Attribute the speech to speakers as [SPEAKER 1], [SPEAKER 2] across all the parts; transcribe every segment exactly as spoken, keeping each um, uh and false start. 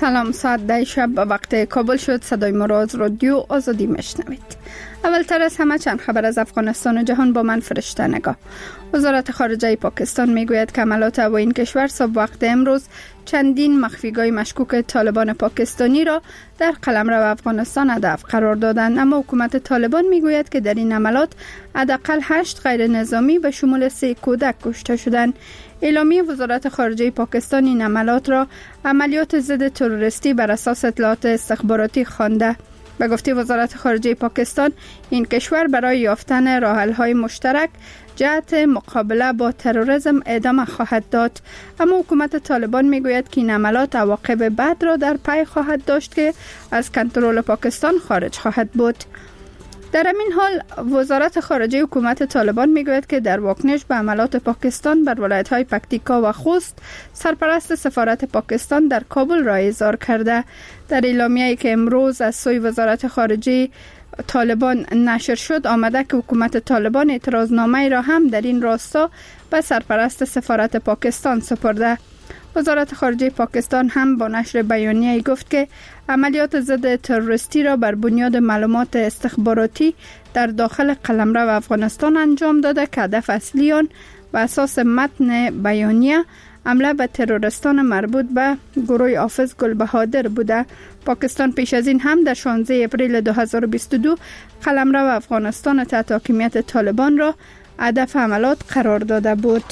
[SPEAKER 1] سلام، ساعت ده شب وقت کابل شد. صدای ما را از رادیو آزادی میشنوید. اولتر از همه چند خبر از افغانستان و جهان با من فرشته نگاه. وزارت خارجه پاکستان میگوید که عملات هوایی این کشور صبح وقت امروز چندین مخفیگاه مشکوک طالبان پاکستانی را در قلمرو افغانستان هدف قرار دادند، اما حکومت طالبان میگوید که در این عملات حداقل هشت غیر نظامی به شمول سه کودک کشته شدند. اعلامیه وزارت خارجه پاکستان این عملات را عملیات ضد تروریستی بر اساس اطلاعات استخباراتی خوانده. به گفته وزارت خارجه پاکستان، این کشور برای یافتن راه‌حل‌های مشترک جهت مقابله با تروریسم ادامه خواهد داد، اما حکومت طالبان میگوید که این عملات عواقب بد را در پی خواهد داشت که از کنترل پاکستان خارج خواهد بود. در همین حال وزارت خارجه حکومت طالبان میگوید که در واکنش به عملات پاکستان بر ولایت‌های پکتیکا و خوست، سرپرست سفارت پاکستان در کابل را احضار کرده. در اعلامیه‌ای که امروز از سوی وزارت خارجه طالبان نشر شد آمده که حکومت طالبان اعتراضنامه را هم در این راستا به سرپرست سفارت پاکستان سپرده. وزارت خارجه پاکستان هم با نشر بیانیه‌ای گفت که عملیات ضد تروریستی را بر بنیاد معلومات استخباراتی در داخل قلمرو افغانستان انجام داده که هدف اصلی آن بر اساس متن بیانیه حمله به تروریستان مربوط به گروه حافظ گلبهادر بوده. پاکستان پیش از این هم در شانزده اپریل دو هزار و بیست و دو قلمرو افغانستان تحت حاکمیت طالبان را هدف حملات قرار داده بود.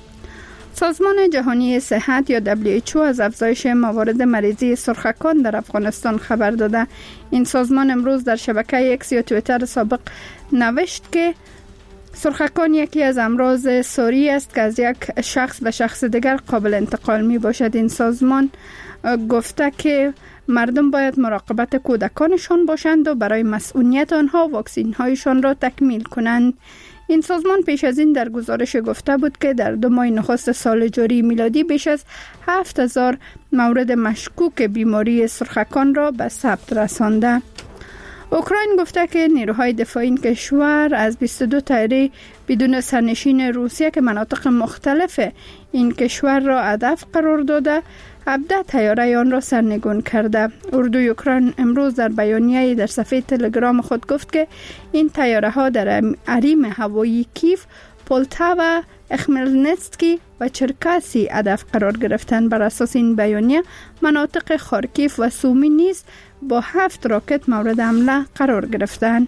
[SPEAKER 1] سازمان جهانی صحت یا دبلیو اچ او از افزایش موارد مریضی سرخکان در افغانستان خبر داده. این سازمان امروز در شبکه اکس یا توییتر سابق نوشت که سرخکان یکی از امراض ساری است که از یک شخص به شخص دیگر قابل انتقال می باشد. این سازمان گفته که مردم باید مراقبت کودکانشان باشند و برای مسئولیت آنها واکسین هایشان را تکمیل کنند. این سازمان پیش از این در گزارش گفته بود که در دو ماه نخست سال جاری میلادی بیش از هفت هزار مورد مشکوک بیماری سرخکان را به ثبت رسانده. اوکراین گفته که نیروهای دفاعی این کشور از بیست و دو طیاره بدون سرنشین روسیه که مناطق مختلف این کشور را هدف قرار داده، هفده طیاره آن را سرنگون کرده. اردوی اوکراین امروز در بیانیه‌ای در صفحه تلگرام خود گفت که این طیاره ها در حریم هوایی کیف، پولتاوا، اخملنتسکی و چرکاسی هدف قرار گرفتند. بر اساس این بیانیه مناطق خارکیف و سومی نیز با هفت راکت مورد حمله قرار گرفتند.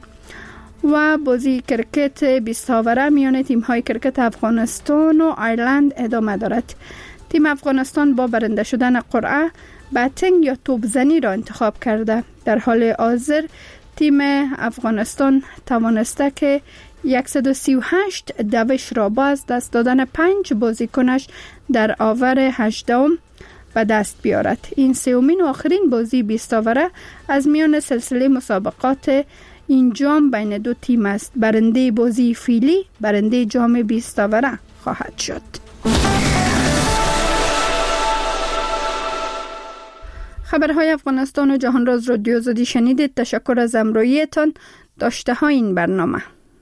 [SPEAKER 1] و بازی کرکت بیست اوره میان تیم‌های کرکت افغانستان و ایرلند ادامه دارد. تیم افغانستان با برنده شدن قرعه بتینگ یا توپزنی را انتخاب کرده. در حال حاضر تیم افغانستان توانسته که صد و سی و هشت دوش را با از دست دادن پنج بازیکنش در آور هجدهم به دست بیارد. این سومین و آخرین بازی بیست اوره از میان سلسله مسابقات این جام بین دو تیم است. برنده بازی فیلی برنده جام بیست اوره خواهد شد. خبرهای افغانستان و جهان را از رادیو آزادی شنیدید. تشکر از همراهیتان. داشته های این برنامه.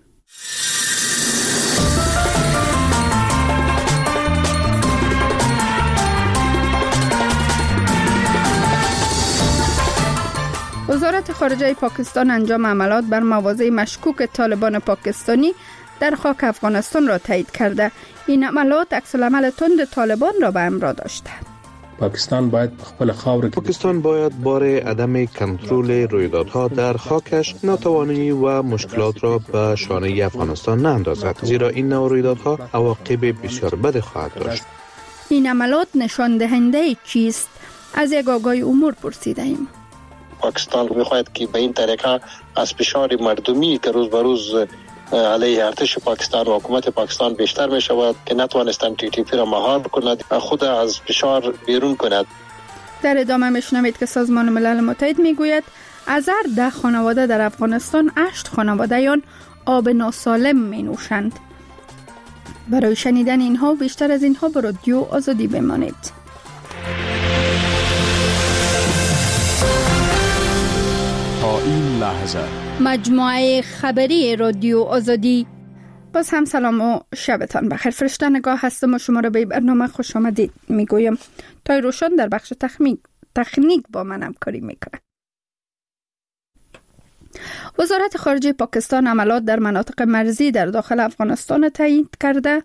[SPEAKER 1] وزارت خارجه پاکستان انجام عملات بر مواضع مشکوک طالبان پاکستانی در خاک افغانستان را تایید کرده. این عملات عکس‌العمل تند طالبان را به همراه داشتند.
[SPEAKER 2] پاکستان باید خپل خاور
[SPEAKER 3] پاکستان باید بار عدم کنترل رویدادها در خاکش ناتوانی و مشکلات را به شانه افغانستان ناندازد، زیرا این نوع رویدادها عواقب بسیار بد خواهد داشت.
[SPEAKER 1] این عملات نشان دهنده چیست؟ از یک آگاه امور پرسیده ایم.
[SPEAKER 4] پاکستان می‌خواهد که به این طریقه از فشار مردمی که روز به روز علیه ارتش پاکستان و حکومت پاکستان بیشتر می شود که نتوانستند تی تی پی را مهار کند، خود از فشار بیرون کند.
[SPEAKER 1] در ادامه میشنوید که سازمان ملل متحد میگوید از هر ده خانواده در افغانستان هشت خانواده‌یان آب ناسالم می نوشند. برای شنیدن اینها و بیشتر از اینها به رادیو آزادی بمانید.
[SPEAKER 5] تا این لحظه
[SPEAKER 1] مجموعه خبری رادیو آزادی. باز هم سلام و شبتان بخیر. فرشته نگاه هستم و شما را به برنامه خوش آمدید میگویم. تای روشن در بخش تخمی... تکنیک با من همکاری میکنه. وزارت خارجه پاکستان عملیات در مناطق مرزی در داخل افغانستان تایید کرده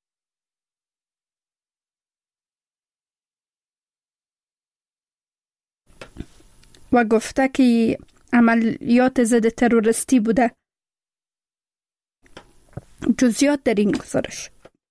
[SPEAKER 1] و گفته که عملیات ضد تروریستی بوده. جزئیات در این گزارش.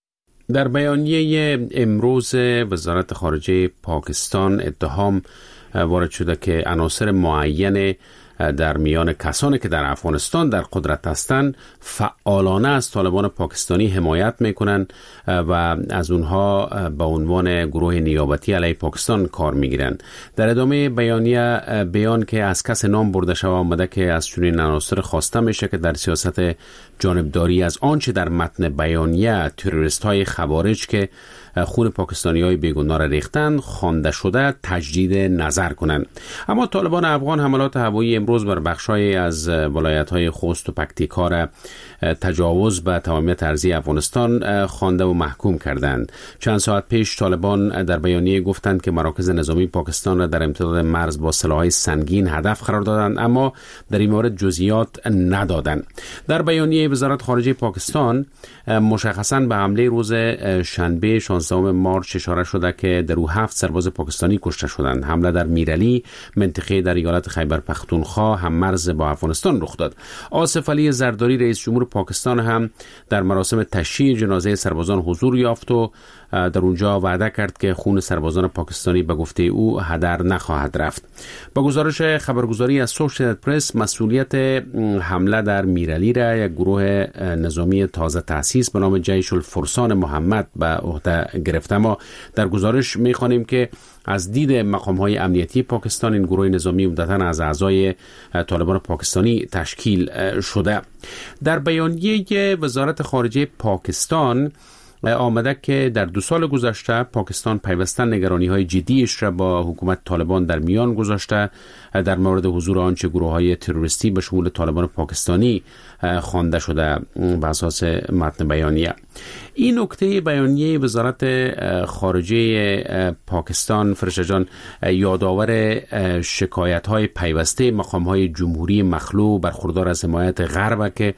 [SPEAKER 6] در بیانیه امروز وزارت خارجه پاکستان اتهام وارد شده که عناصر معین در میان کسانی که در افغانستان در قدرت هستند فعالانه از طالبان پاکستانی حمایت میکنند و از اونها به عنوان گروه نیابتی علیه پاکستان کار میگیرند. در ادامه بیانیه بیان که از کس نام برده شده آمده که از چنین عناصر خواسته میشه که در سیاست جانبداری از آنچه در متن بیانیه تروریست های خوارج که خون پاکستانی های بیگناه را ریختند خوانده شده تجدید نظر کنند. اما طالبان افغان حملات هوایی امروز بر بخشای از ولایت های خوست و پکتیکا را تجاوز به تمامیت ارضی افغانستان خوانده و محکوم کردند. چند ساعت پیش طالبان در بیانیه گفتند که مراکز نظامی پاکستان را در امتداد مرز با سلاح‌های سنگین هدف قرار دادند، اما در این مورد جزئیات ندادند. در بیانیه وزارت خارجه پاکستان مشخصاً به حمله روز شنبه شانزدهم مارس اشاره شده که در او هفت سرباز پاکستانی کشته شدند. حمله در میرعلی منطقه در ایالت خیبر پختونخوا هم مرز با افغانستان رخ داد. آصف علی زرداری رئیس جمهور پاکستان هم در مراسم تشییع جنازه سربازان حضور یافت و در اونجا وعده کرد که خون سربازان پاکستانی به گفته او هدر نخواهد رفت. با گزارش خبرگزاری از اسوسییتد پرس مسئولیت حمله در میرعلی را یک گروه نظامی تازه تأسیس به نام جیش الفرسان محمد به عهده گرفته. ما در گزارش می‌خوانیم که از دید مقام‌های امنیتی پاکستان این گروه نظامی عمدتاً از اعضای طالبان پاکستانی تشکیل شده. در بیانیه وزارت خارجه پاکستان آمده که در دو سال گذشته پاکستان پیوسته نگرانی‌های جدیش را با حکومت طالبان در میان گذاشته در مورد حضور آنچه گروه‌های تروریستی به شمول طالبان پاکستانی خوانده شده بر اساس متن بیانیه. این نکته بیانیه وزارت خارجه پاکستان فرشته جان یادآور شکایت‌های پیوسته مقام‌های جمهوری مخلوع برخوردار از حمایت غرب که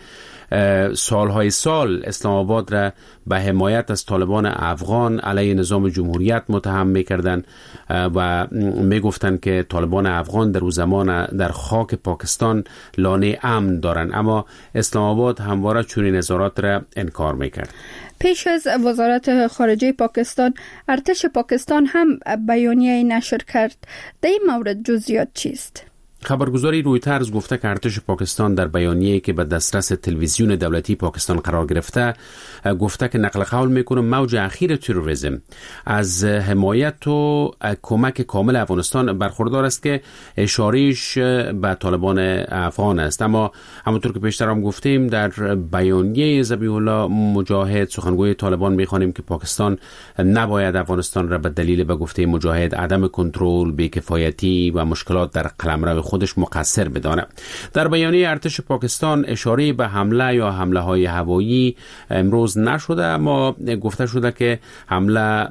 [SPEAKER 6] سالهای سال اسلام آباد را به حمایت از طالبان افغان علیه نظام جمهوریت متهم می‌کردند و می‌گفتند که طالبان افغان در اون زمان در خاک پاکستان لانه امن دارند، اما اسلام آباد همواره چنین نظارات را انکار می‌کرد.
[SPEAKER 1] پیش از وزارت خارجه پاکستان ارتش پاکستان هم بیانیه نشر کرد. در این مورد جزئیات چیست؟
[SPEAKER 6] خبرگزاری رویترز گفته که ارتش پاکستان در بیانیه‌ای که به دسترس تلویزیون دولتی پاکستان قرار گرفته گفته که نقل قول میکنه موج اخیر تروریسم از حمایت و کمک کامل افغانستان برخوردار است که اشارهش به طالبان افغان است. اما همونطور که پیشتر هم گفتیم در بیانیه ذبیح الله مجاهد سخنگوی طالبان میخوانیم که پاکستان نباید افغانستان را به دلیل به گفته مجاهد عدم کنترل، بی‌کفایتی و مشکلات در قلمرو خودش مقصر بدانه. در بیانیه ارتش پاکستان اشاره به حمله یا حمله های هوایی امروز نشده، اما گفته شده که حمله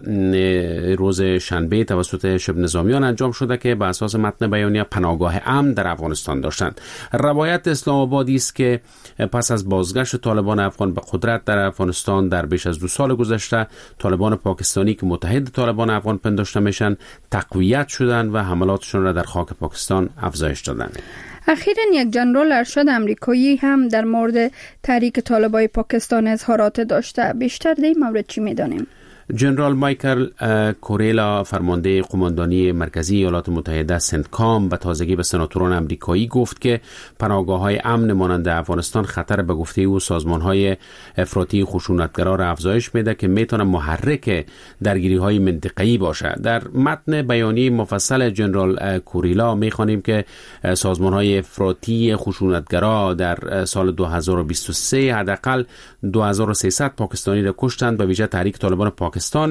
[SPEAKER 6] روز شنبه توسط شبه نظامیان انجام شده که به اساس متن بیانیه پناهگاه امن در افغانستان داشتند. روایت اسلام آبادی است که پس از بازگشت طالبان افغان به قدرت در افغانستان در بیش از دو سال گذشته طالبان پاکستانی که متحد طالبان افغان پنداشته میشن تقویت شدند و حملاتشون را در خاک پاکستان افزایش دادند.
[SPEAKER 1] اخیراً یک جنرال ارشد امریکایی هم در مورد تحریک طالبان پاکستان اظهارات داشته. بیشتر در این مورد چی می‌دانیم؟
[SPEAKER 6] جنرال مایکل کوریلا فرمانده قماندانی مرکزی ایالات متحده سنتکام به تازگی به سناتوران امریکایی گفت که پناهگاه‌های امن مانند افغانستان خطر به گفته او سازمان‌های افراطی خشونتگرا را افزایش میده که میتونه محرک درگیری‌های منطقه‌ای باشه. در متن بیانیه مفصل جنرال کوریلا می‌خوانیم که سازمان‌های افراطی خشونتگرا در سال دو هزار و بیست و سه حداقل دو هزار و سیصد پاکستانی را کشتند، به ویژه تحریک طالبان پاکستان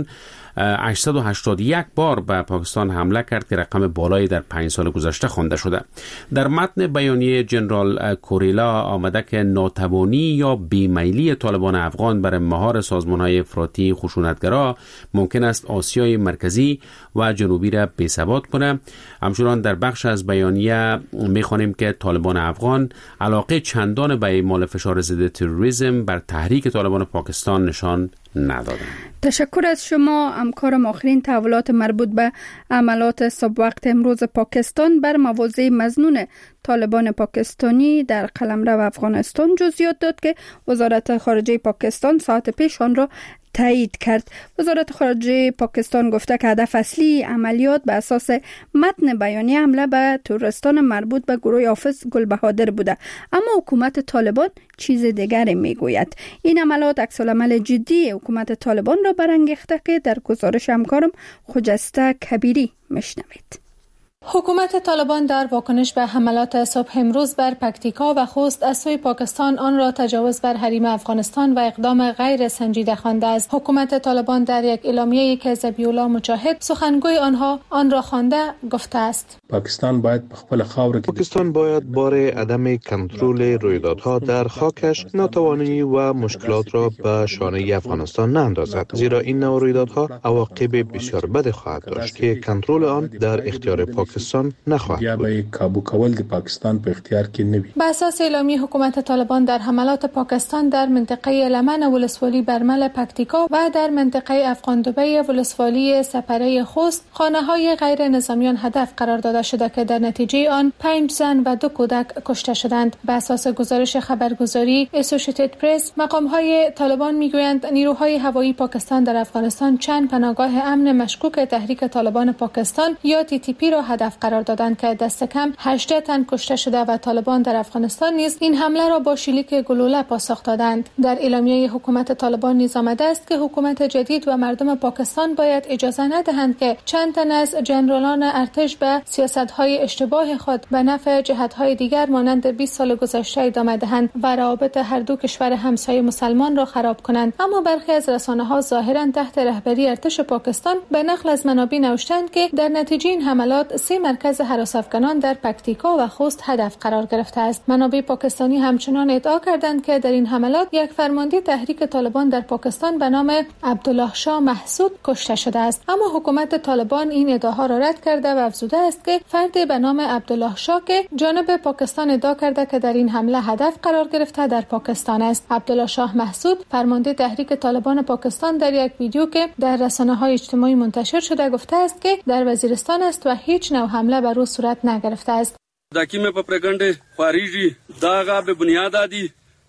[SPEAKER 6] هشتصد و هشتاد و یک بار به پاکستان حمله کرد که رقم بالایی در پنج سال گذشته خوانده شده. در متن بیانیه جنرال کوریلا آمده که ناتوانی یا بیمیلی طالبان افغان بر مهار سازمان‌های افراطی خشونتگرا ممکن است آسیای مرکزی و جنوبی را بی‌ثبات کنه. همچنان در بخش از بیانیه می‌خوانیم که طالبان افغان علاقه چندان به اعمال فشار ضد تروریسم بر تحریک طالبان پاکستان نشان ندادند.
[SPEAKER 1] تشکر از شما. همکارم آخرین تحولات مربوط به عملات صبح وقت امروز پاکستان بر مواضع مظنون طالبان پاکستانی در قلمرو افغانستان جزئیات داد که وزارت خارجه پاکستان ساعت پیش آن را تایید کرد. وزارت خارجه پاکستان گفته که هدف اصلی عملیات به اساس متن بیانیه حمله به تروریستان مربوط به گروه حافظ گلبهادر بوده، اما حکومت طالبان چیز دیگری میگوید. این عملیات عکس‌العمل جدی حکومت طالبان را برانگیخته که در گزارش همکارم خجسته کبیری میشنوید.
[SPEAKER 7] حکومت طالبان در واکنش به حملات صبح امروز بر پکتیکا و خوست از سوی پاکستان آن را تجاوز بر حریم افغانستان و اقدام غیر سنجیده خوانده است. حکومت طالبان در یک اعلامیه‌ای که ذبیح‌الله مجاهد سخنگوی آنها آن را خوانده گفته است:
[SPEAKER 2] پاکستان باید به خپل خاور
[SPEAKER 3] پاکستان باید بار عدم کنترل رویدادها در خاکش ناتوانی و مشکلات را به شانه افغانستان ناندازد، زیرا این نوع رویدادها عواقب بسیار بد خواهد داشت که کنترل آن در اختیار پاکستان پاکستان نخواهد
[SPEAKER 2] یا به کابو کول د پاکستان په اختیار کې نه وي.
[SPEAKER 7] به اساس اعلامیه حکومت طالبان در حملات پاکستان در منطقه لمن ولسوالی برمل پکتیکا و در منطقه افغاندبه ولسوالی سپره خوست خانه‌های غیر نظامیان هدف قرار داده شده که در نتیجه آن پنج زن و دو کودک کشته شدند. به اساس گزارش خبرگزاری اسوسییتد پرس، مقام‌های طالبان میگویند نیروهای هوایی پاکستان در افغانستان چند پناهگاه امن مشکوک تحریک طالبان پاکستان یا تی تی پی را هدف قرار دادند که دست کم هجده تن کشته شده و طالبان در افغانستان نیز این حمله را با شلیک گلوله پاسخ دادند. در اعلامیه حکومت طالبان نیز آمده است که حکومت جدید و مردم پاکستان باید اجازه ندهند که چند تن از جنرالان ارتش به سیاست‌های اشتباه خود به نفع جهت‌های دیگر مانند بیست سال گذشته ادامه دهند و روابط هر دو کشور همسایه مسلمان را خراب کنند. اما برخی از رسانه‌ها ظاهراً تحت رهبری ارتش پاکستان به نقل از منابع نوشتند که در نتیجه این حملات سه مرکز هراس افغانان در پکتیکا و خوست هدف قرار گرفته است. منابع پاکستانی همچنان ادعا کردند که در این حملات یک فرمانده تحریک طالبان در پاکستان به نام عبدالله شاه محسود کشته شده است، اما حکومت طالبان این ادعاها را رد کرده و افزوده است که فردی به نام عبدالله شاه که جانب پاکستان ادعا کرده که در این حمله هدف قرار گرفته در پاکستان است. عبدالله شاه محسود فرمانده تحریک طالبان پاکستان در یک ویدیو که در رسانه‌های اجتماعی منتشر شده گفته است که در وزیرستان است و هیچ نوع حمله بر او صورت نگرفته است.
[SPEAKER 8] داکیمه په پرګنډه خارجي داغه به بنیاد دي.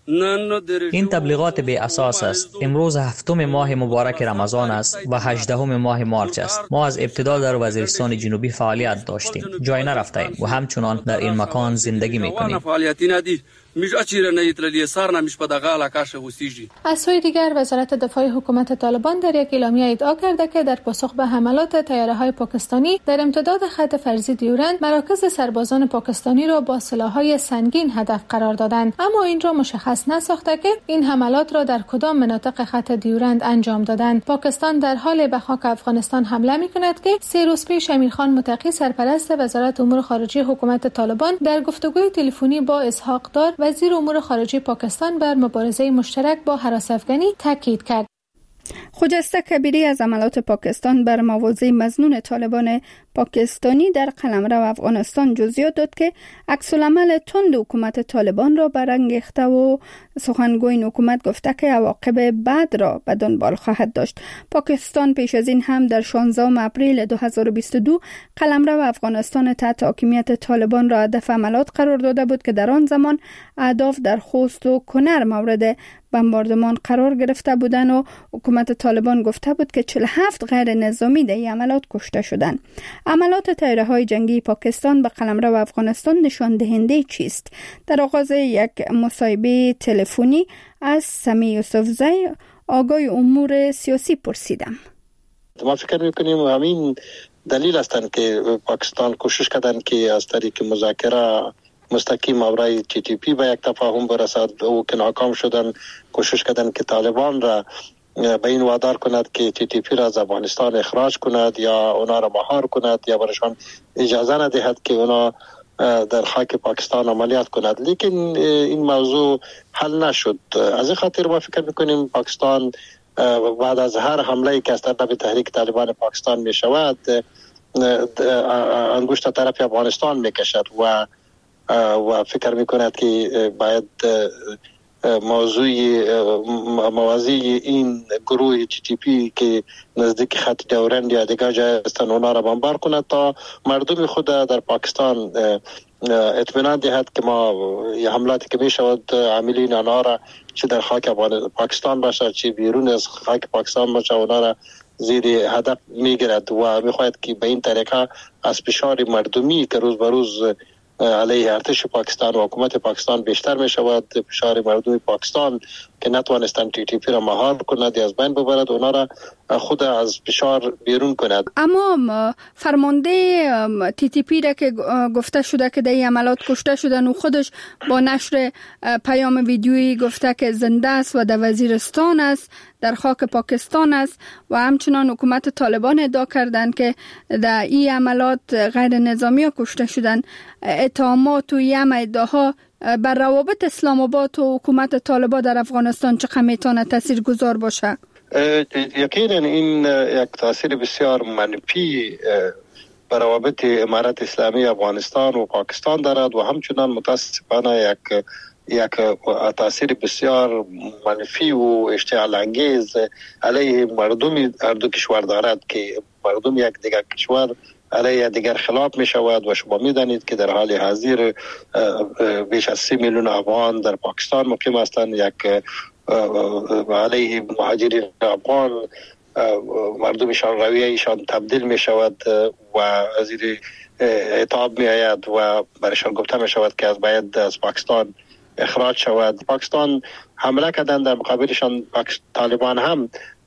[SPEAKER 9] این تبلیغات بی اساس است. امروز هفتم ماه مبارک رمضان است و هجدهم ماه مارچ است. ما از ابتدا در وزیرستان جنوبی فعالیت داشتیم، جای نرفتیم و همچنان در این مکان زندگی میکنیم.
[SPEAKER 7] از سوی دیگر وزارت دفاع حکومت طالبان در یک اعلامیه ادعا کرده که در پاسخ به حملات طیاره‌های پاکستانی در امتداد خط فرضی دیورند مراکز سربازان پاکستانی را با سلاح‌های سنگین هدف قرار دادند، اما این را مشخص نساخته که این حملات را در کدام مناطق خط دیورند انجام دادند. پاکستان در حال به خاک افغانستان حمله می‌کند که سه روز پیش امیرخان متقی سرپرست وزارت امور خارجه حکومت طالبان در گفتگوی تلفنی با اسحاق دار وزیر امور خارجه پاکستان بر مبارزه مشترک با هراس افغانی تاکید کرد.
[SPEAKER 1] خجسته کبیری از عملات پاکستان بر مواضع مظنون طالبان پاکستانی در قلمرو افغانستان جزئیات داد که عکس‌العمل تند حکومت طالبان را برانگیخته و سخنگوی این حکومت گفته که عواقب بد را به دنبال خواهد داشت. پاکستان پیش از این هم در شانزدهم اپریل دو هزار و بیست و دو قلمرو افغانستان تحت حاکمیت طالبان را هدف عملات قرار داده بود که در آن زمان اهداف در خوست و کنر مورد بمباردمان قرار گرفته بودند و حکومت طالبان گفته بود که چهل و هفت غیر نظامی در این عملات کشته شدند. عملات طیاره‌های جنگی پاکستان به قلمرو افغانستان نشان دهنده چیست؟ در آغاز یک مصاحبه تلفنی از سمی یوسفزی آگای امور سیاسی پرسیدم.
[SPEAKER 4] ما فکر می‌کنیم همین دلیل هستند که پاکستان کوشش کردن که از طریق مذاکره مستقیم مورای تی تی پی به یک تفاهم برسد او که ناکام شدن. کوشش کردن که طالبان را به این وادار کند که تی تی پی را از افغانستان اخراج کند یا اونا را مهار کند یا برشان اجازه ندهد که اونا در خاک پاکستان عملیات کند. لیکن این موضوع حل نشد. از این خاطر ما فکر میکنیم پاکستان بعد از هر حمله که از طرف تحریک طالبان پاکستان می شود انگشت طرف افغانستان می کشد و و فکر می کند که باید موضوع موازی این گروه تی تی پی که نزدیک خط دورند یا دیگر جای هستند اونا را بمبار کند تا مردم خود در پاکستان اطمینان دهد که ما یه حملاتی که می شود عاملین آنها را چه در خاک پاکستان باشه چه بیرون از خاک پاکستان باشه اونا را زیر هدف می گیرد و می خواهد که به این طریقه از فشار مردمی که روز به روز علیه ارتش پاکستان و حکومت پاکستان بیشتر می شود، فشار مردم پاکستان که نتوانستند تی تی پی را مهار کند یا از بین ببرد اونا را خود از فشار بیرون کند.
[SPEAKER 1] اما فرمانده تی تی پی را که گفته شده که در این عملات کشته شدن و خودش با نشر پیام ویدیویی گفته که زنده است و در وزیرستان است، در خاک پاکستان است و همچنان حکومت طالبان ادعا کردند که در این عملات غیر نظامی ها کشته شدن. اتهامات و یم ادعاها بر روابط اسلام آباد و حکومت طالبان در افغانستان چقدر میتونه تاثیرگذار باشه؟
[SPEAKER 4] یقینا این یک تاثیر بسیار منفی بر روابط امارت اسلامی افغانستان و پاکستان دارد و همچنان متاسفانه یک یک تاثیر بسیار منفی و اشتعال انگیز علیه مردم هر دو کشور دارد که مردم یک دیگر کشور علیه دیگر خلاف می شود و شما می دانید که در حال حاضر بیش از سی میلیون افغان در پاکستان مقیم هستند. یک علیه مهاجرین افغان مردمشان رویهشان تبدیل می شود و زیر عتاب می آید و برشان گفته می شود که از باید از پاکستان اخراج شود. پاکستان حمله کردن در مقابلشان طالبان هم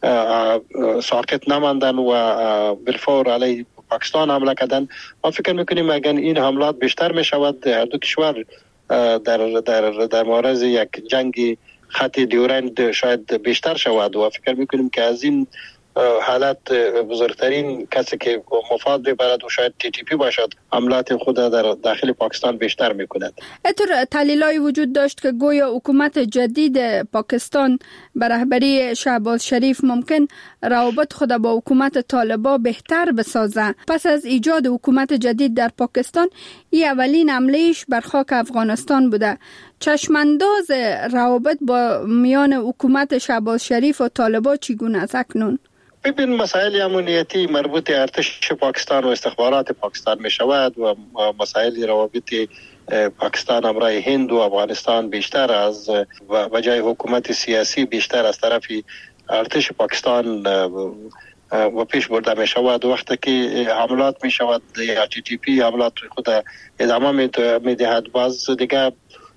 [SPEAKER 4] ساکت نماندن و بالفور علیه پاکستان حمله کردن. ما فکر میکنیم اگر این حملات بیشتر می شود هر دو کشور در در در معرض یک جنگ خط دیورند شاید بیشتر شود و فکر میکنیم که از این حالت بزرگترین کسی که مفاد ببرد و شاید تی تی پی باشد حملات خود در داخل پاکستان بیشتر میکند.
[SPEAKER 1] اینطور تحلیلای وجود داشت که گویا حکومت جدید پاکستان به رهبری شهباز شریف ممکن روابط خود با حکومت طالبان بهتر بسازه. پس از ایجاد حکومت جدید در پاکستان این اولین حملهش بر خاک افغانستان بوده. چشمانداز روابط با میان حکومت شهباز شریف و طالبان چگونه است اکنون؟
[SPEAKER 4] ببین مسائل امنیتی مربوط ارتش پاکستان و استخبارات پاکستان می شود و مسائل روابط پاکستان همراه هند و افغانستان بیشتر از و جای حکومت سیاسی بیشتر از طرف ارتش پاکستان و پیش برده می شود. وقتی که حملات می شود یا تی تی پی حملات خود ادامه می دهد باز دیگه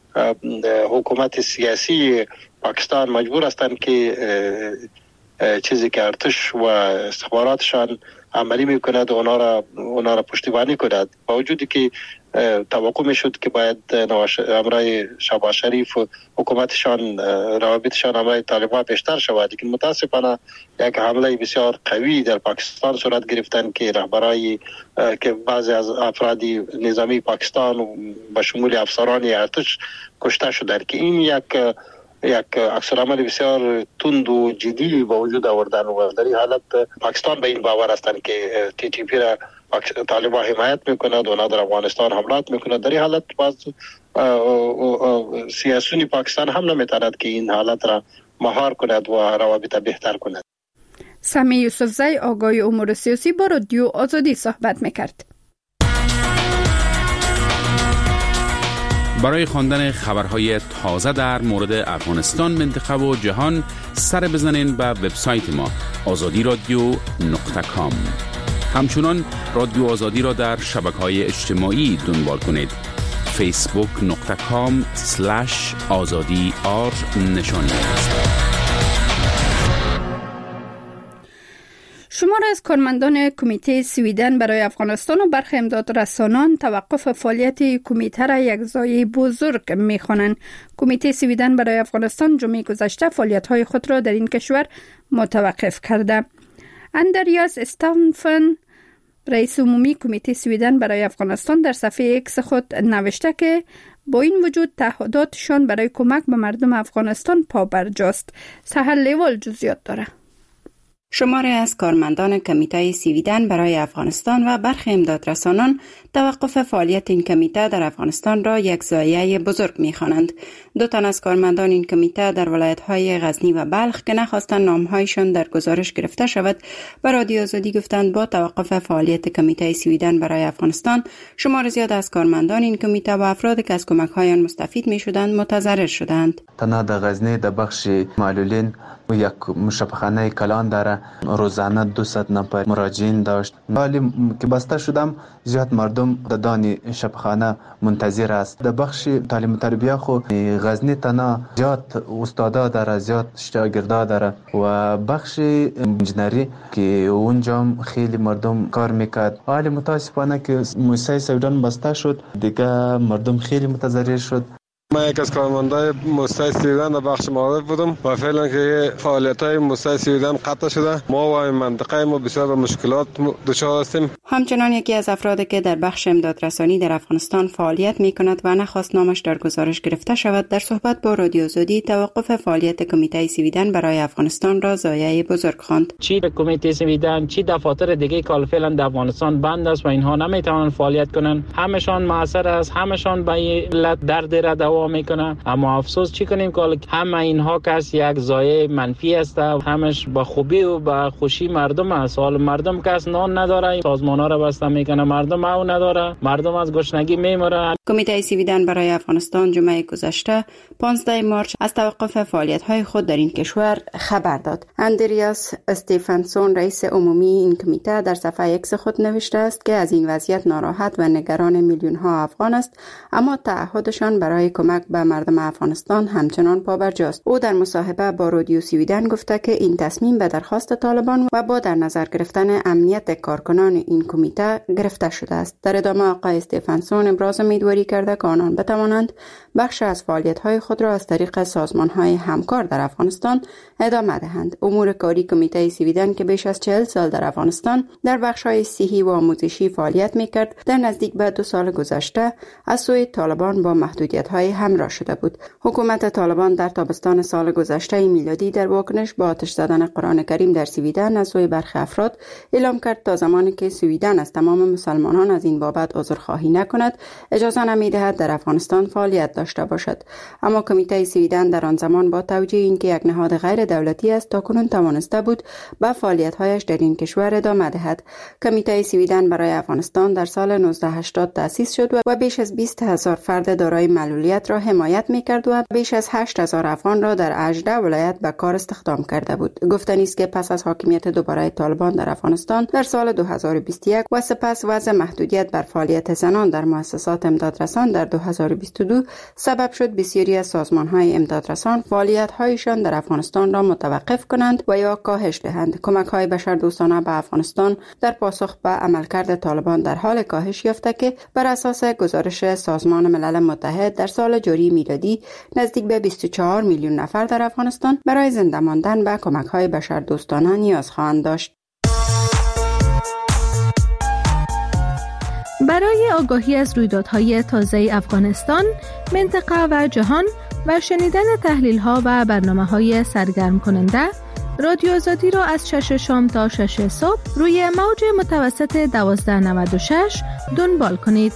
[SPEAKER 4] حکومت سیاسی پاکستان مجبور هستند که چیزی که ارتش و استخباراتشان عملی میکند و اونا را اونا را پشتیبانی کند. با وجودی که توقع میشد که باید امرای شهباز شریف و حکومتشان روابطشان امرای طالبان بیشتر شود، لیکن متاسفانه یک حمله بسیار قوی در پاکستان صورت گرفتن که رهبرای که بعضی از افراد نظامی پاکستان و شمول افسران ارتش کشته شدند که این یک یک عکس‌العمل بسیار تند و جدی با وجود آوردن و در این حالت پاکستان به این باور هستند که تی تی پی را طالبان حمایت میکند و در افغانستان حملات میکند. در این حالت باز سیاسیون پاکستان هم نمیتواند که این حالت را مهار کند و روابط بهتر کند.
[SPEAKER 1] سمی یوسفزی آگاه امور سیاسی با رادیو آزادی صحبت میکرد.
[SPEAKER 6] برای خواندن خبرهای تازه در مورد افغانستان، منطقه و جهان سر بزنین به وبسایت ما آزادی رادیو نقطه کام. همچنان رادیو آزادی را در شبکه‌های اجتماعی دنبال کنید. فیسبوک نقطه کام سلش آزادی آر نشانی است.
[SPEAKER 1] شمار از کارمندان کمیته سویدن برای افغانستان و برخی امدادرسانان توقف فعالیت کمیته را یک ضایعه بزرگ می‌خوانند. کمیته سویدن برای افغانستان جمعه گذشته فعالیت‌های خود را در این کشور متوقف کرده. اندریاس استانفن، رئیس عمومی کمیته سویدن برای افغانستان، در صفحه اکس خود نوشته که با این وجود تعهداتشان برای کمک به مردم افغانستان پابرجاست. سحر لیوال جزئیات داره.
[SPEAKER 10] شماری از کارمندان کمیته سویدن برای افغانستان و برخی امدادرسانان توقف فعالیت این کمیته در افغانستان را یک ضایعه بزرگ می‌خوانند. دو تن از کارمندان این کمیته در ولایت‌های غزنی و بلخ که نخواستند نام‌هایشان در گزارش گرفته شود، به رادیو آزادی گفتند با توقف فعالیت کمیته سویدن برای افغانستان، شمار زیاد از کارمندان این کمیته و افرادی که از کمک‌های آن مستفید می‌شدند متضرر شدند.
[SPEAKER 11] تنها در غزنی در بخش معلولین و یک مشافخانه کلان داره، روزانه دویست نفر مراجعین داشت. ولی که بسته شدم زیاد مردم در دانی شفاخانه منتظر است. در بخش تعلیم و تربیت خو غزنی تنها زیاد استادا داره، زیاد شاگردا داره و بخش انجینری که اونجا خیلی مردم کار میکرد. ولی متاسفانه که مؤسسه سویدن بسته شد، دیگه مردم خیلی متضرر شد.
[SPEAKER 12] من یک از کارمندای مؤسسه سویدن در بخش معارف بودم و فعلا که فعالیت‌های مؤسسه سویدن قطع شده، ما و این منطقه ما بسیار به مشکلات دچار هستیم.
[SPEAKER 10] همچنان یکی از افرادی که در بخش امدادرسانی در افغانستان فعالیت می‌کند و نخواست نامش در گزارش گرفته شود، در صحبت با رادیو آزادی توقف فعالیت کمیته سویدن برای افغانستان را ضایعه بزرگ خواند.
[SPEAKER 13] چی کمیته سویدن چی دفاتر دیگه که فعلا در افغانستان بند است و اینها نمیتوانند فعالیت کنند، همشان موثر است، همشان به علت درد را میکنه. اما افسوس چی کنیم که همه اینها کس یک ضایعه منفی است، همش با خوبی و با خوشی مردم است. حال مردم کس نان نداره، سازمان ها را بسته میکنه، مردم او نداره، مردم از گشنگی میمیره.
[SPEAKER 10] کمیته سویدن برای افغانستان جمعه گذشته پانزده مارس از توقف فعالیت های خود در این کشور خبر داد. اندریاس استیفنسون، رئیس عمومی این کمیته، در صفحه اکس خود نوشته است که از این وضعیت ناراحت و نگران میلیون ها افغان است، اما تعهدشان برای کمک به مردم افغانستان همچنان پابرجاست. او در مصاحبه با رادیو سویدن گفته که این تصمیم به درخواست طالبان و با در نظر گرفتن امنیت کارکنان این کمیته گرفته شده است. در ادامه آقای استیفنسون ابراز امیدواری کرده که آنان بتوانند بخش از فعالیت‌های خود را از طریق سازمان‌های همکار در افغانستان ادامه دهند. امور کاری کمیته سویدن که بیش از چهل سال در افغانستان در بخش‌های صحی و آموزشی فعالیت می‌کرد، در نزدیک به دو سال گذشته از سوی طالبان با محدودیت‌های همراه شده بود. حکومت طالبان در تابستان سال گذشته میلادی در واکنش با آتش زدن قرآن کریم در سویدن از سوی برخی افراد اعلام کرد تا زمانی که سویدن از تمام مسلمانان از این بابت عذرخواهی نکند، اجازه نمی‌دهد در افغانستان فعالیت داشته باشد. اما کمیته سویدن در آن زمان با توجه اینکه یک نهاد غیر دولتی است تاکنون توانسته بود به فعالیت‌هایش در این کشور ادامه دهد. کمیته سویدن برای افغانستان در سال نوزده هشتاد تأسیس شد و بیش از بیست هزار فرد دارای معلولیت را حمایت می‌کرد و بیش از هشت هزار افغان را در هجده ولایت به کار استخدام کرده بود. گفتنی است که پس از حاکمیت دوباره طالبان در افغانستان در سال دو هزار و بیست و یک و سپس وضع محدودیت بر فعالیت زنان در مؤسسات امدادرسان در دو هزار و بیست و دو سبب شد بسیاری از سازمان‌های امدادرسان فعالیت‌هایشان در افغانستان را متوقف کنند و یا کاهش دهند. کمک‌های بشردوستانه به افغانستان در پاسخ به عملکرد طالبان در حال کاهش یافته که بر اساس گزارش سازمان ملل متحد در سال جاری میلادی نزدیک به بیست و چهار میلیون نفر در افغانستان برای زنده ماندن به کمک‌های بشردوستانه نیاز خواهند داشت.
[SPEAKER 7] برای آگاهی از رویدادهای تازه افغانستان، منطقه و جهان و شنیدن تحلیل‌ها و برنامه‌های سرگرم کننده، رادیو آزادی را از شش شام تا شش صبح روی موج متوسط دوازده نود و شش دنبال کنید.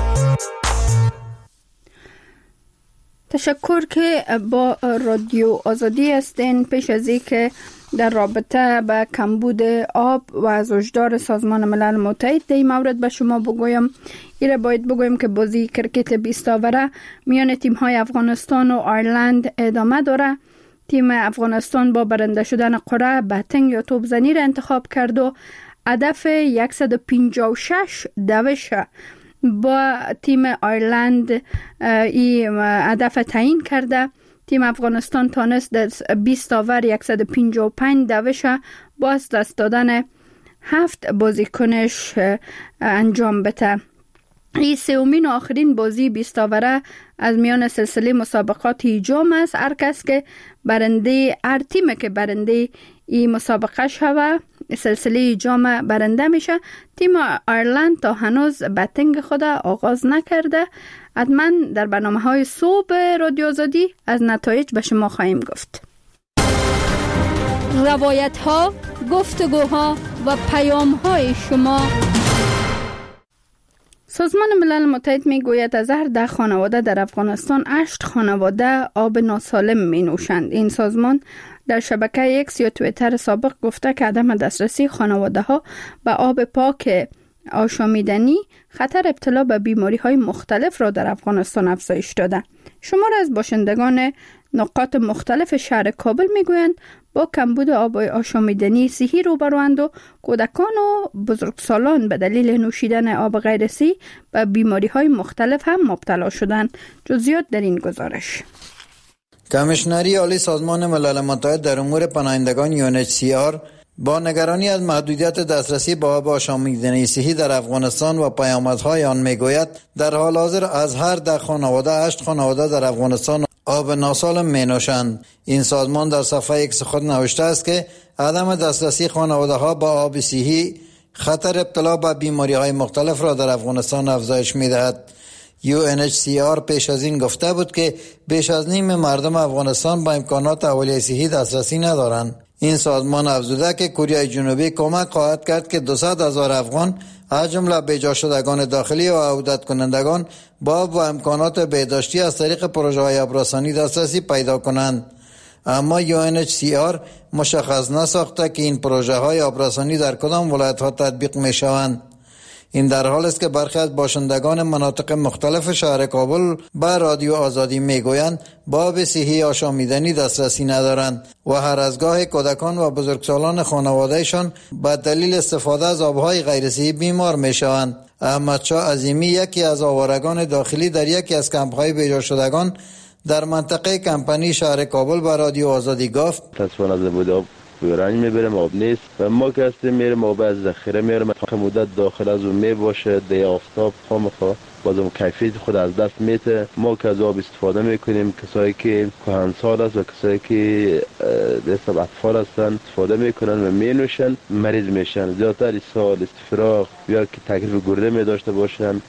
[SPEAKER 1] تشکر که با رادیو آزادی هستین. پیش از اینکه در رابطه با کمبود آب و از هشدار سازمان ملل متحد در این مورد به شما بگویم، ایره باید بگویم که بازی کرکت بیست آوره میان تیم‌های افغانستان و آیرلند ادامه داره. تیم افغانستان با برنده شدن قرعه بتنگ یا توپزنی را انتخاب کرد و هدف صد و پنجاه و شش دوش با تیم آیرلند این هدف تعیین کرده. تیم افغانستان تانست در بیست آور صد و پنجاه و پنج دوش با از دست دادن هفت بازیکنش انجام بده. این سومین و آخرین بازی بیست آوره از میان سلسله مسابقات جام است. هر کس که برنده، هر تیم که برنده این مسابقه شوه سلسله جام برنده میشه. تیم آیرلند تا هنوز بتنگ خود آغاز نکرده. حتما در برنامه های صبح رادیو آزادی از نتایج به شما خواهیم گفت. روایت ها، گفتگوها و پیام های شما. سازمان ملل متحد می گوید از هر ده خانواده در افغانستان هشت خانواده آب ناسالم می نوشند. این سازمان در شبکه اکس یا توییتر سابق گفته که عدم دسترسی خانواده ها به آب پاک آشامیدنی خطر ابتلا به بیماری های مختلف را در افغانستان افزایش داده. شمار از باشندگان نقاط مختلف شهر کابل می گویند با کمبود آب آشامیدنی صحی روبروند و کودکان و بزرگسالان به دلیل نوشیدن آب غیر صحی به بیماری های مختلف هم مبتلا شدند. جزئیات در این گزارش.
[SPEAKER 14] کمیشنری عالی سازمان ملل متحد در امور پناهندگان یو ان اچ سی آر با نگرانی از محدودیت دسترسی به آب آشامیدنی صحی در افغانستان و پیامدهای آن میگوید در حال حاضر از هر ده خانواده هشت خانواده در افغانستان آب ناسالم می نوشند. این سازمان در صفحه ایکس خود نوشته است که عدم دسترسی خانواده ها با آب صحی خطر ابتلا به بیماری های مختلف را در افغانستان افزایش می دهد. یو ان اچ سی آر پیش از این گفته بود که بیش از نیم مردم افغانستان با امکانات اولیه صحی دسترسی ندارند. این سازمان افزوده که کره جنوبی کمک خواهد کرد که دویست هزار افغان از جمله بیجا شدگان داخلی و عودت کنندگان با با امکانات بهداشتی از طریق پروژه های آبرسانی دسترسی پیدا کنند. اما یو ان اچ سی آر مشخص نساخته که این پروژه های آبرسانی در کدام ولایت ها تطبیق می شوند. این در حال است که برخی از باشندگان مناطق مختلف شهر کابل به رادیو آزادی میگویند با آب صحی آشامیدنی دسترسی ندارند و هر از گاه کودکان و بزرگسالان خانوادهشان به دلیل استفاده از آبهای غیر صحی بیمار میشوند. احمد شاه عظیمی یکی از آوارگان داخلی در یکی از کمپ‌های بیجا شدگان در منطقه کمپانی شهر کابل به رادیو آزادی گفت:
[SPEAKER 15] تصفیه از بود رنج میبرم آب نیست و ما که هستیم میرم آب از ذخیره میرم تا مدت داخل از اون میباشه دی آفتاب خامخا بازم کیفیت خود از دست میته. ما که از آب استفاده میکنیم کسایی که کهنسال است و کسایی که دست اطفال هستن استفاده میکنن و مینوشن مریض میشن. زیادتر اسهال استفراغ یا که تکلیف گرده میداشته باشن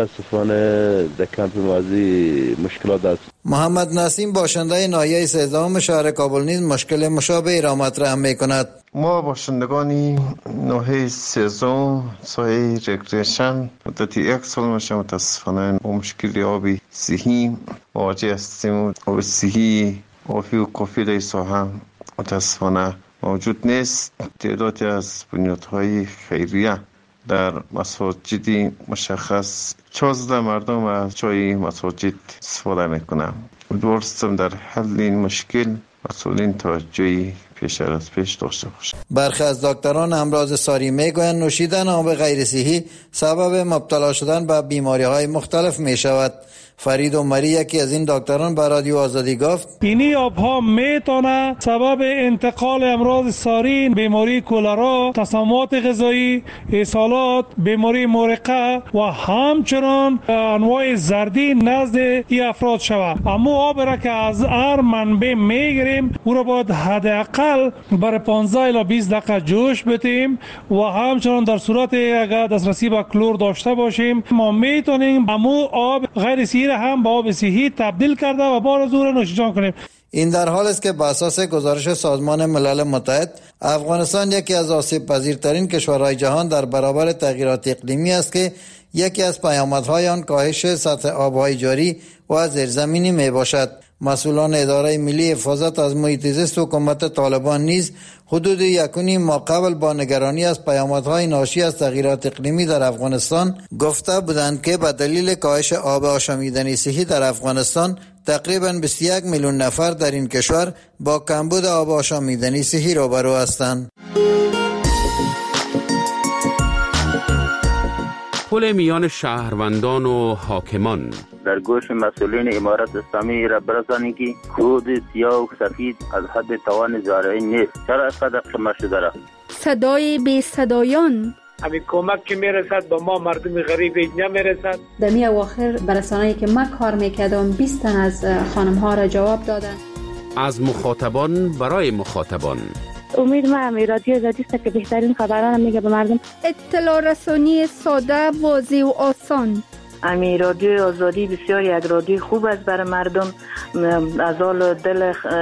[SPEAKER 15] متاسفانه در کمپ مازی مشکلات است.
[SPEAKER 14] محمد نسیم باشنده ناحیه سیزدهم شهر کابل نیز مشکل مشابهی را مطرح میکند.
[SPEAKER 16] ما باشندگانی ناحیه سیزدهم سایه رکریشن مدتی یک سال میشه متاسفانه با مشکل آبی صحی مواجه هستیم. آب صحی آبی و کافی در ساحه متاسفانه موجود نیست. تعدادی از بنیادهای خیریه در مساجدی مشخص چهارده مردم از چای مساجد استفاده میکنن. امیدوارم در حل این مشکل مسئولین توجهی پیش از پیش داشته باشند.
[SPEAKER 14] برخی از دکتران امراض ساری میگویند نوشیدن آب غیر صحی سبب مبتلا شدن به بیماری های مختلف می شود. فرید عمری یکی از این دکتران به رادیو آزادی گفت:
[SPEAKER 17] اینی آبها میتونه سبب انتقال امراض ساری، بیماری کولرا، تسممات غذایی، اسهالات، بیماری مرقه و همچنان انواع زردی نزد این افراد شود. اما آب را که از هر منبع میگیریم او را باید حداقل برای پانزده الی بیست دقیقه جوش بدیم و همچنان در صورت اگر دسترسی به کلور داشته باشیم ما میتونیم امو آب غیر صحی هم با آب صحی تبدیل کرده و بار از او را نوشیدن کنیم.
[SPEAKER 14] این در حال است که بر اساس گزارش سازمان ملل متحد افغانستان یکی از آسیب پذیرترین کشورهای جهان در برابر تغییرات اقلیمی است که یکی از پیامدهای آن کاهش سطح آبهای جاری و زیرزمینی می باشد. مسئولان اداره ملی حفاظت از محیط زیست حکومت طالبان نیز حدود یکونیم ما قبل با نگرانی از پیامدهای ناشی از تغییرات اقلیمی در افغانستان گفته بودند که به دلیل کاهش آب آشامیدنی صحی در افغانستان تقریباً بیست و یک میلیون نفر در این کشور با کمبود آب آشامیدنی صحی روبرو هستند.
[SPEAKER 6] پل میان شهروندان و حاکمان
[SPEAKER 18] در گوش مسئولین امارت اسلامی را برسانید که کود سیاه و سفید از حد توان زارعین نیست. چرا اینقدر شما شده را؟
[SPEAKER 1] صدای بی صدایان.
[SPEAKER 19] همین کمک که میرسد به ما مردم غریب نمیرسد.
[SPEAKER 20] در می اواخر برسانه‌ای که من کار میکردم بیست تن از خانم ها را جواب دادن.
[SPEAKER 6] از مخاطبان برای مخاطبان.
[SPEAKER 21] امید ما همی رادیو آزادی است که بهترین خبران میگه به مردم.
[SPEAKER 1] اطلاع رسانی ساده، واضح و آسان.
[SPEAKER 21] امی رادیو آزادی بسیار یک رادیو خوب است برای مردم. از حال دل